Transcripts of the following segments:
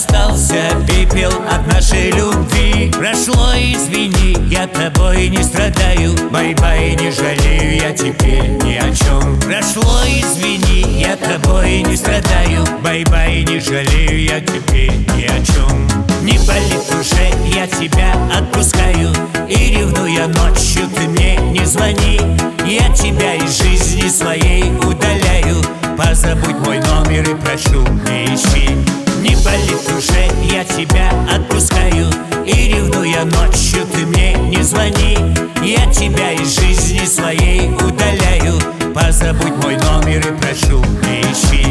остался пепел от нашей любви. Прошло, извини, я тобой не страдаю. Бай-бай, не жалею я теперь ни о чем. Прошло, извини, я тобой не страдаю. Бай-бай, не жалею я теперь ни о чем. Не болит уже, я тебя отпускаю. И ревнуя ночью, ты мне не звони. Я тебя из жизни своей удаляю. Позабудь мой номер и прошу, не ищи. Не болит уже, я тебя отпускаю. И ревнуя ночью, ты мне не звони. Я тебя из жизни своей удаляю. Позабудь мой номер и прошу, не ищи.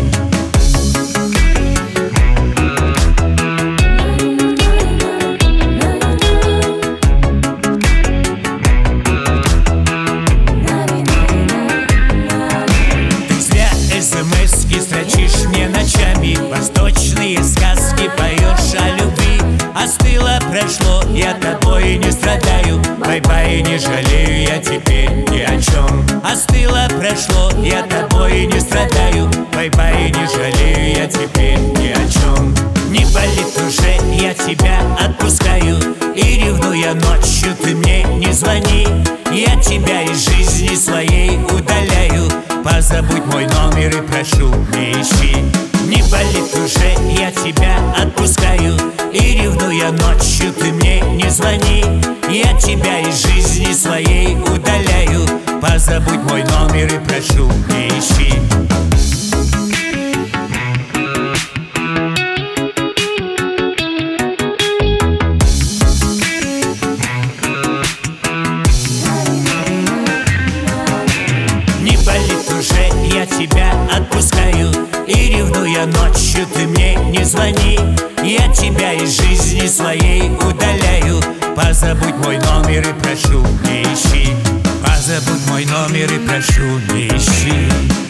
СМС-ки строчишь мне ночами, восточные сказки поешь о любви. Остыло, прошло, я тобой не страдаю. Бай-бай, не жалею я теперь ни о чем. Остыло, прошло, я тобой не страдаю. Бай-бай, не жалею я теперь ни о чем. Не болит уже, я тебя отпускаю. И ревнуя ночью, ты мне не звони. Я тебя из жизни своей удаляю. Позабудь мой номер и прошу, не ищи. Не болит уже, я тебя отпускаю. И ревнуя ночью, ты мне не звони. Я тебя из жизни своей удаляю. Позабудь мой номер и прошу, не ищи. Я тебя отпускаю. И ревнуя ночью, ты мне не звони. Я тебя из жизни своей удаляю. Позабудь мой номер и прошу, не ищи. Позабудь мой номер и прошу, не ищи.